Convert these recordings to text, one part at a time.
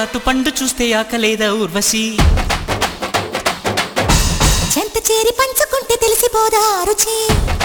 చాటు పండు చూస్తే ఆకలేదా ఊర్వశి చెంత చేరి పంచుకుంటే తెలిసిపోదా రుచి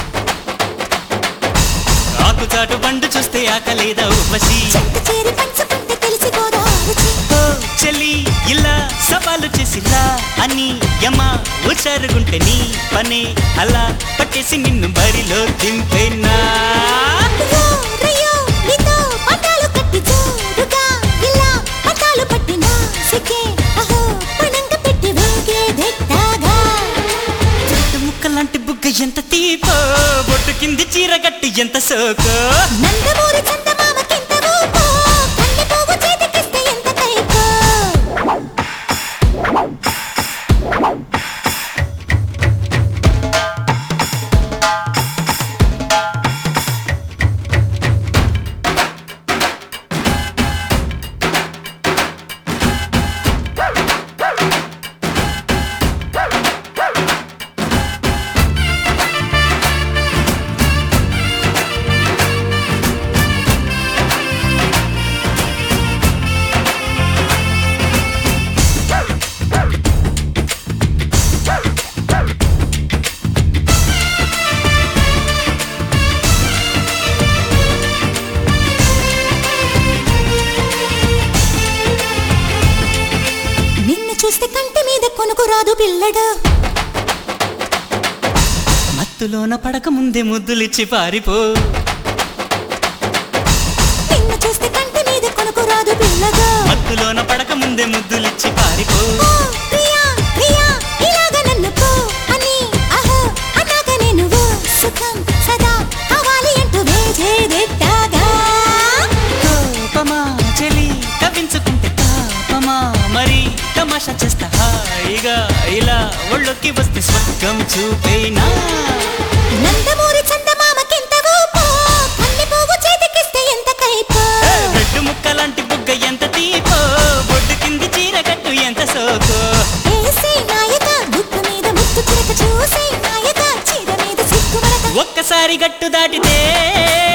ఆకు చాటు పండు చూస్తే ఆకలేదా ఊర్వశి చెంత చేరి పంచుకుంటే తెలిసిపోదా రుచి ఓ చెల్లి ఇలా సవాలు చేసిలా అని యమ ఉచారుగుంటే నీ పనే అలా పట్టేసి నిన్ను బరిలో దింపేనా రయ్యో, రయ్యో, నీతో పట్టాలు కట్టి జోరుగా ఇలా పట్టాలు పట్టినా సిక్కే అహో పనంగ పెట్టి వేగేదెట్టాగా చెట్టు ముక్కలాంటి బుగ్గ ఎంత తీపో బొట్టు కింది చీర గట్టి ఎంత సోకో నందమూరి చందమామకెంత ఊపో కన్నె పోగు చేతికిస్తే ఎంత కైపో చూస్తే కంటి మీద కొనుకు రాదు పిల్లడు మత్తులోన పడక ముందే ముద్దులిచ్చి పారిపో నిన్ను చూస్తే కంటి మీద కొనుకు రాదు పిల్లగా మత్తులోన పడక ముందే ముద్దులిచ్చి పారిపో ఓ ప్రియా ప్రియా ఇలాగ నన్ను పో అని అహో అన్నాక నేను సుఖం సదా కావాలి అంటూ వేజేదెట్టాగా కోపమా చెలి కవించుకుంటే తాపమా మరి తమాషా చేస్తా హాయిగా ఇలా ఒళ్ళొక్కి వస్తే స్వర్గం చూపేనా నందమూరి చందమామకెంత ఊపో కన్నె పోగు చేతికిస్తే ఎంత కైపో రెడ్డు ముక్కలాంటి బుగ్గ ఎంత తీపో బొడ్డు కింది చీర కట్టు ఎంత సోకో ఏసే నాయక బుక్కు మీద ముత్తు చిరక చూసే నాయక చీర మీద సిగ్గు మరక ఒక్కసారి గట్టు దాటితే